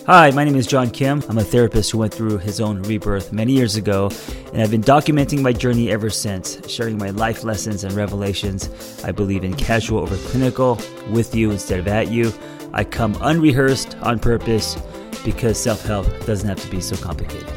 Hi, my name is John Kim. I'm a therapist who went through his own rebirth many years ago, and I've been documenting my journey ever since, sharing my life lessons and revelations. I believe in casual over clinical, with you instead of at you. I come unrehearsed on purpose because self-help doesn't have to be so complicated.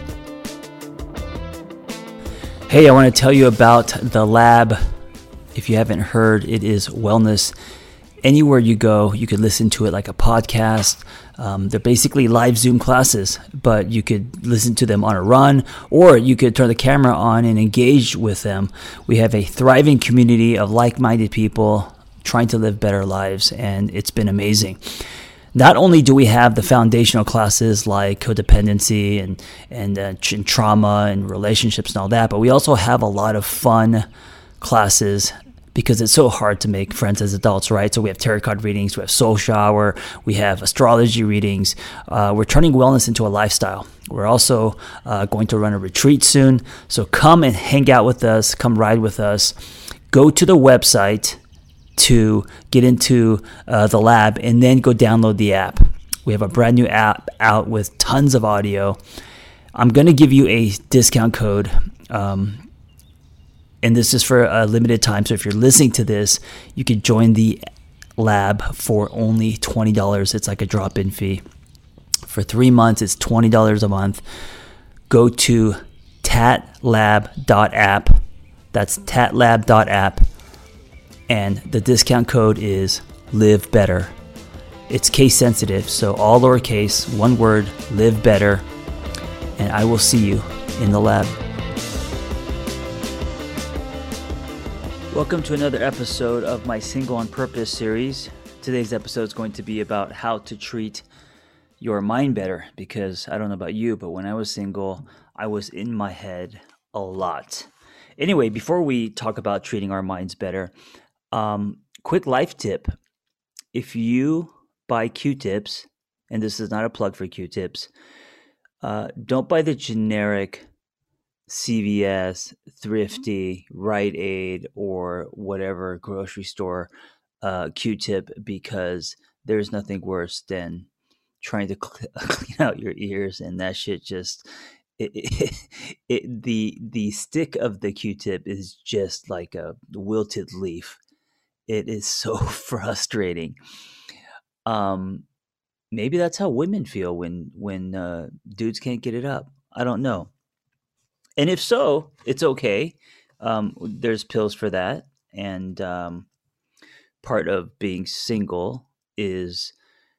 Hey, I want to tell you about The Lab. If you haven't heard, it is wellness. Anywhere you go, you could listen to it like a podcast. They're basically live Zoom classes, but you could listen to them on a run, or you could turn the camera on and engage with them. We have a thriving community of like-minded people trying to live better lives, and it's been amazing. Not only do we have the foundational classes like codependency and trauma and relationships and all that, but we also have a lot of fun classes because it's so hard to make friends as adults, right? So we have tarot card readings, we have soul shower, we have astrology readings. We're turning wellness into a lifestyle. We're also going to run a retreat soon. So come and hang out with us, come ride with us. Go to the website to get into the lab and then go download the app. We have a brand new app out with tons of audio. I'm going to give you a discount code. And this is for a limited time. So if you're listening to this, you could join the lab for only $20. It's like a drop-in fee. For 3 months, it's $20 a month. Go to tatlab.app. That's tatlab.app. And the discount code is live better. It's case sensitive, so all lowercase, one word, live better. And I will see you in the lab. Welcome to another episode of my Single on Purpose series. Today's episode is going to be about how to treat your mind better, because I don't know about you, but when I was single, I was in my head a lot. Anyway, before we talk about treating our minds better, quick life tip. If you buy Q-tips, and this is not a plug for Q-tips, don't buy the generic CVS, Thrifty, Rite Aid, or whatever grocery store Q-tip, because there's nothing worse than trying to clean out your ears, and that shit just the stick of the Q-tip is just like a wilted leaf. It is so frustrating. Maybe that's how women feel when dudes can't get it up. I don't know. And if so, it's okay. There's pills for that. And part of being single is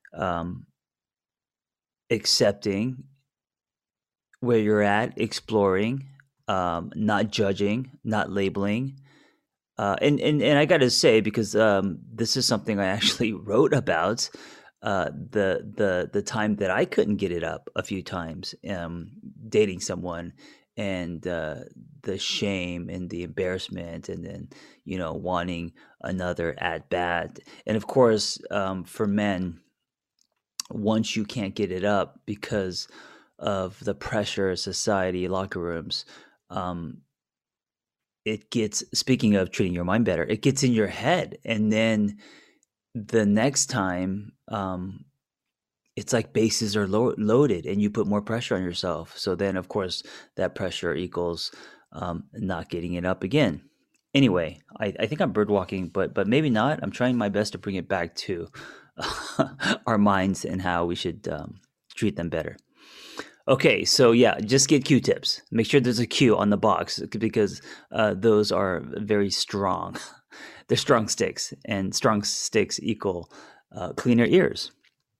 accepting where you're at, exploring, not judging, not labeling. And I got to say, because this is something I actually wrote about, the time that I couldn't get it up a few times, dating someone. And the shame and the embarrassment, and then, wanting another at bat. And of course, for men, once you can't get it up because of the pressure of society, locker rooms, it gets, speaking of treating your mind better, it gets in your head. And then the next time, it's like bases are loaded and you put more pressure on yourself. So then, of course, that pressure equals not getting it up again. Anyway, I think I'm bird walking, but maybe not. I'm trying my best to bring it back to our minds and how we should treat them better. Okay, so yeah, just get Q-tips. Make sure there's a Q on the box, because those are very strong. They're strong sticks, and strong sticks equal cleaner ears.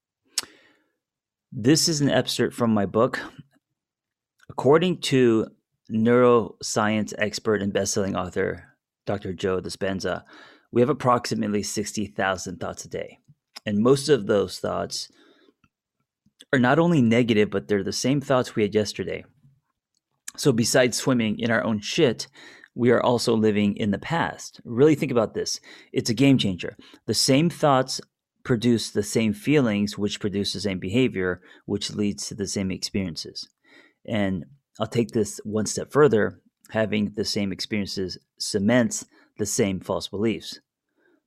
This is an excerpt from my book. According to neuroscience expert and best-selling author, Dr. Joe Dispenza, we have approximately 60,000 thoughts a day. And most of those thoughts are not only negative, but they're the same thoughts we had yesterday. So besides swimming in our own shit, we are also living in the past. Really think about this. It's a game changer. The same thoughts produce the same feelings, which produce the same behavior, which leads to the same experiences. And I'll take this one step further. Having the same experiences cements the same false beliefs.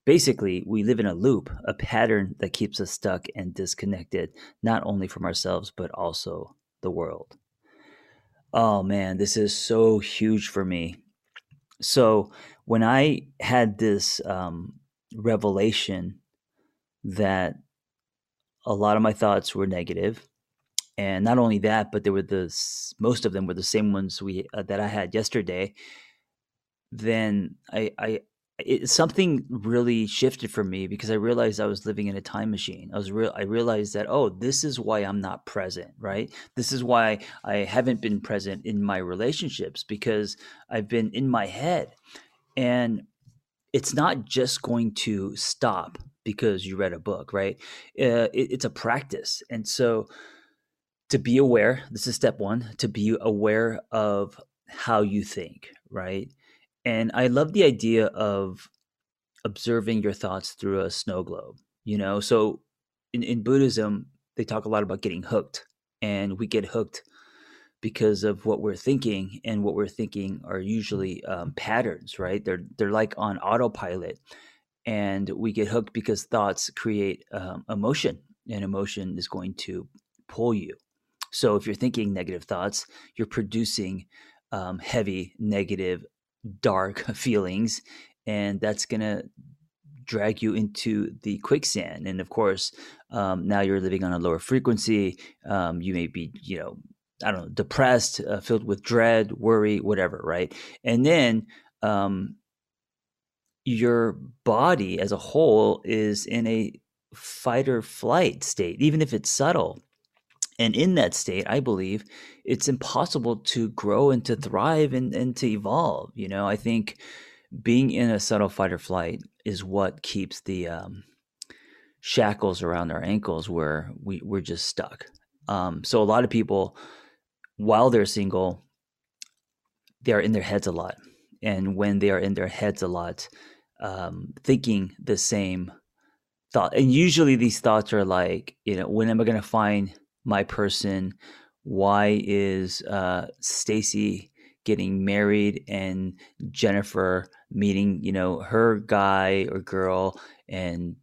Basically, we live in a loop, a pattern that keeps us stuck and disconnected, not only from ourselves, but also the world. Oh man, this is so huge for me. So, when I had this revelation that a lot of my thoughts were negative, and not only that, but they were most of them were the same ones that I had yesterday, then something really shifted for me because I realized I was living in a time machine. I realized that, oh, this is why I'm not present, right? This is why I haven't been present in my relationships, because I've been in my head. And it's not just going to stop because you read a book, right? It's a practice. And so to be aware, this is step one, to be aware of how you think, right? And I love the idea of observing your thoughts through a snow globe, So in Buddhism, they talk a lot about getting hooked, and we get hooked because of what we're thinking, and what we're thinking are usually patterns, right? They're like on autopilot, and we get hooked because thoughts create emotion, and emotion is going to pull you. So if you're thinking negative thoughts, you're producing heavy, negative, dark feelings, and that's going to drag you into the quicksand. And of course, now you're living on a lower frequency. You may be, I don't know, depressed, filled with dread, worry, whatever, right? And then your body as a whole is in a fight or flight state, even if it's subtle. And in that state, I believe it's impossible to grow and to thrive and to evolve. I think being in a subtle fight or flight is what keeps the shackles around our ankles, where we're just stuck. So a lot of people, while they're single, they are in their heads a lot. And when they are in their heads a lot, thinking the same thought, and usually these thoughts are like, when am I going to find my person? Why is Stacy getting married and Jennifer meeting, her guy or girl, and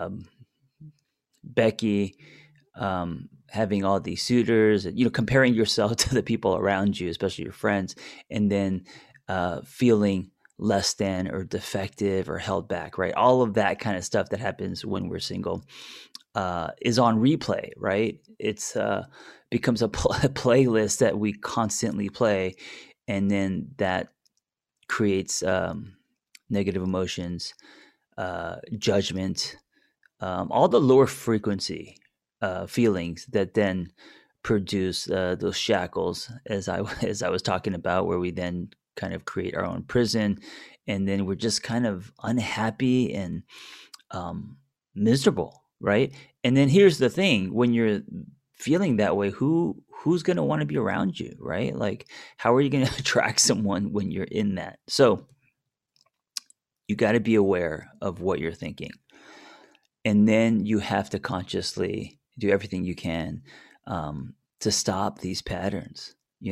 Becky having all these suitors, and comparing yourself to the people around you, especially your friends, and then feeling less than or defective or held back, right? All of that kind of stuff that happens when we're single is on replay, right? It's becomes a playlist that we constantly play, and then that creates negative emotions, judgment, all the lower frequency feelings that then produce those shackles, as I was talking about, where we then kind of create our own prison, and then we're just kind of unhappy and miserable, right? And then here's the thing: when you're feeling that way, who's going to want to be around you, right? Like, how are you going to attract someone when you're in that? So you got to be aware of what you're thinking, and then you have to consciously do everything you can to stop these patterns.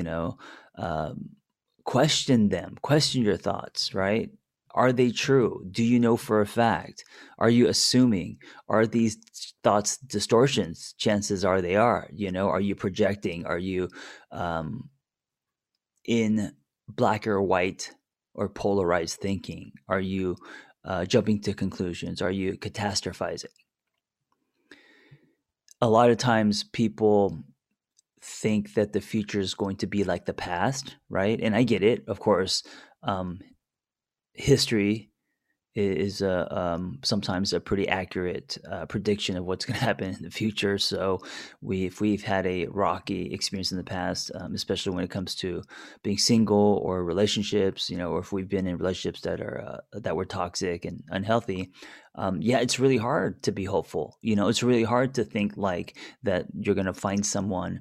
Question them, question your thoughts, right? Are they true? Do you know for a fact? Are you assuming? Are these thoughts distortions? Chances are they are. Are you projecting? Are you in black or white or polarized thinking? Are you jumping to conclusions? Are you catastrophizing? A lot of times people think that the future is going to be like the past, right? And I get it, of course. History is sometimes a pretty accurate prediction of what's going to happen in the future. So if we've had a rocky experience in the past, especially when it comes to being single or relationships, or if we've been in relationships that were toxic and unhealthy, it's really hard to be hopeful. It's really hard to think like that you're going to find someone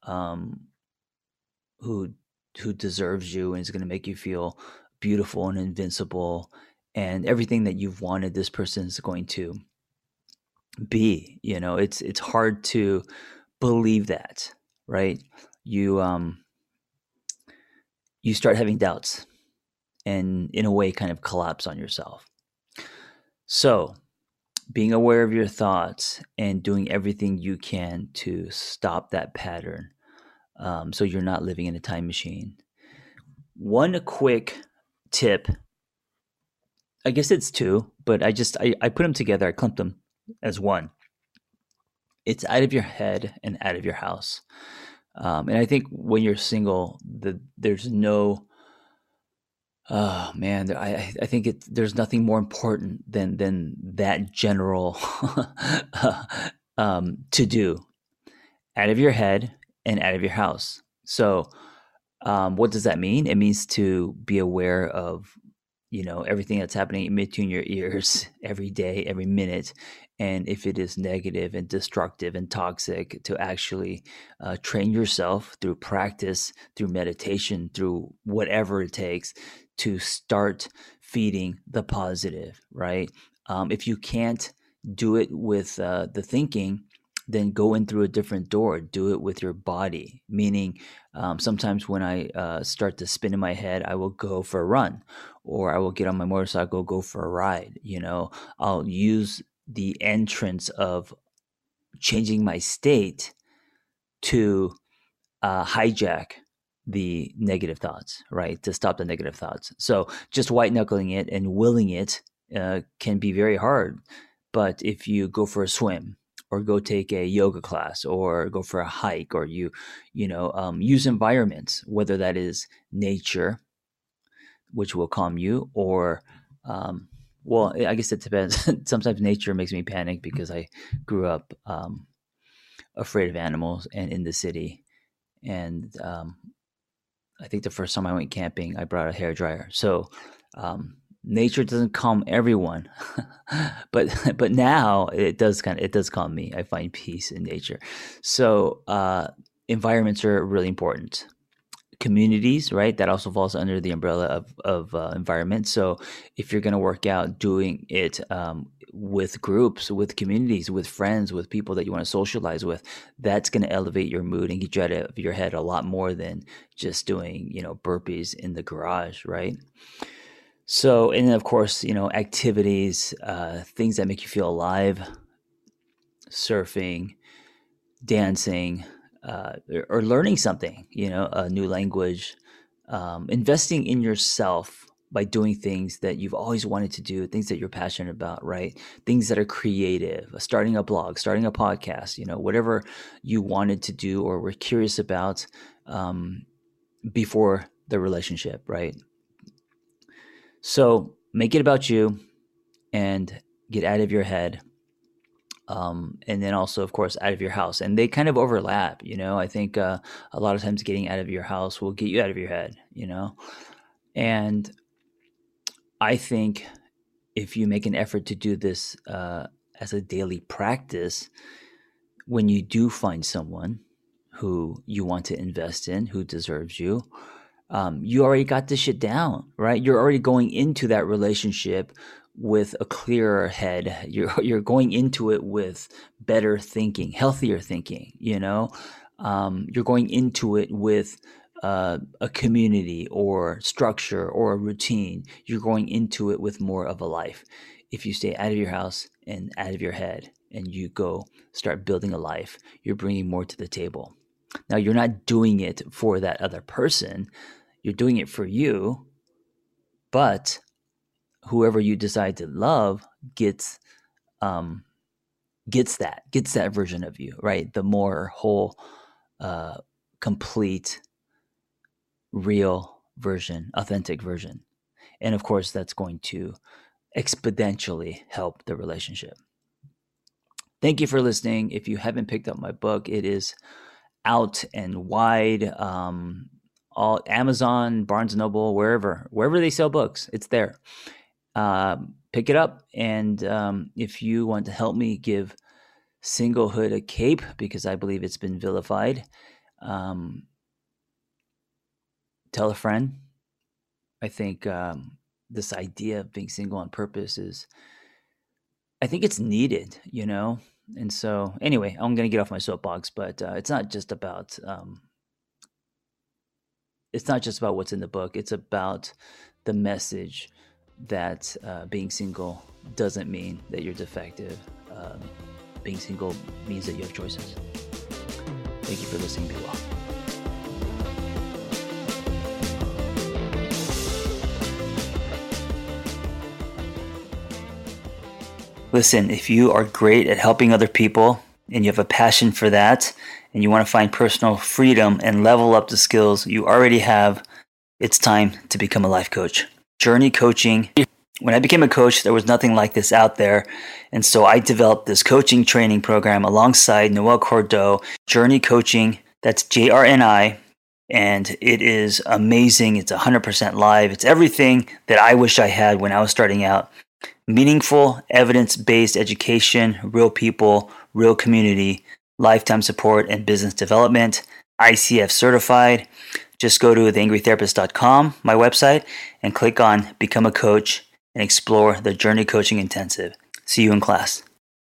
who deserves you and is going to make you feel beautiful and invincible, and everything that you've wanted this person is going to be. It's hard to believe that, right? You start having doubts, and in a way kind of collapse on yourself. So, being aware of your thoughts and doing everything you can to stop that pattern, so you're not living in a time machine. One quick tip, I guess it's two, but I put them together, I clumped them as one. It's out of your head and out of your house. And I think when you're single, there's no, oh man, I think there's nothing more important than that general to do, out of your head and out of your house. So, what does that mean? It means to be aware of, everything that's happening in between your ears every day, every minute. And if it is negative and destructive and toxic, to actually train yourself through practice, through meditation, through whatever it takes to start feeding the positive, right? If you can't do it with the thinking, then go in through a different door. Do it with your body. Meaning, sometimes when I start to spin in my head, I will go for a run, or I will get on my motorcycle, go for a ride. I'll use the entrance of changing my state to hijack the negative thoughts, right? To stop the negative thoughts. So just white knuckling it and willing it can be very hard. But if you go for a swim, or go take a yoga class, or go for a hike, or use environments, whether that is nature, which will calm you, or well, I guess it depends. Sometimes nature makes me panic because I grew up afraid of animals and in the city. And I think the first time I went camping, I brought a hairdryer. So nature doesn't calm everyone, but now it does calm me. I find peace in nature. So environments are really important. Communities, right? That also falls under the umbrella of environment. So if you're going to work out, doing it with groups, with communities, with friends, with people that you want to socialize with, that's going to elevate your mood and get you out of your head a lot more than just doing, burpees in the garage, right? So, and then of course, activities, things that make you feel alive, surfing, dancing, or learning something, a new language, investing in yourself by doing things that you've always wanted to do, things that you're passionate about, right? Things that are creative, starting a blog, starting a podcast, whatever you wanted to do or were curious about before the relationship, right? So make it about you and get out of your head. And then also, of course, out of your house. And they kind of overlap, I think a lot of times getting out of your house will get you out of your head, And I think if you make an effort to do this as a daily practice, when you do find someone who you want to invest in, who deserves you, you already got this shit down, right? You're already going into that relationship with a clearer head. You're going into it with better thinking, healthier thinking. You're going into it with a community or structure or a routine. You're going into it with more of a life. If you stay out of your house and out of your head, and you go start building a life, you're bringing more to the table. Now, you're not doing it for that other person. You're doing it for you, but whoever you decide to love gets that version of you, right? The more whole, complete, real version, authentic version. And of course, that's going to exponentially help the relationship. Thank you for listening. If you haven't picked up my book, it is out and wide. All Amazon, Barnes & Noble, wherever they sell books, it's there. Pick it up. And if you want to help me give singlehood a cape, because I believe it's been vilified, tell a friend. I think this idea of being single on purpose I think it's needed, And so anyway, I'm going to get off my soapbox, but it's not just about what's in the book. It's about the message that being single doesn't mean that you're defective. Being single means that you have choices. Thank you for listening. Be well. Listen, if you are great at helping other people and you have a passion for that and you want to find personal freedom and level up the skills you already have, it's time to become a life coach. Journey Coaching. When I became a coach, there was nothing like this out there. And so I developed this coaching training program alongside Noel Cordeau, Journey Coaching. That's JRNI. And it is amazing. It's 100% live. It's everything that I wish I had when I was starting out. Meaningful, evidence-based education, real people, real community, lifetime support, and business development. ICF certified. Just go to theangrytherapist.com, my website, and click on Become a Coach and explore the Journey Coaching Intensive. See you in class.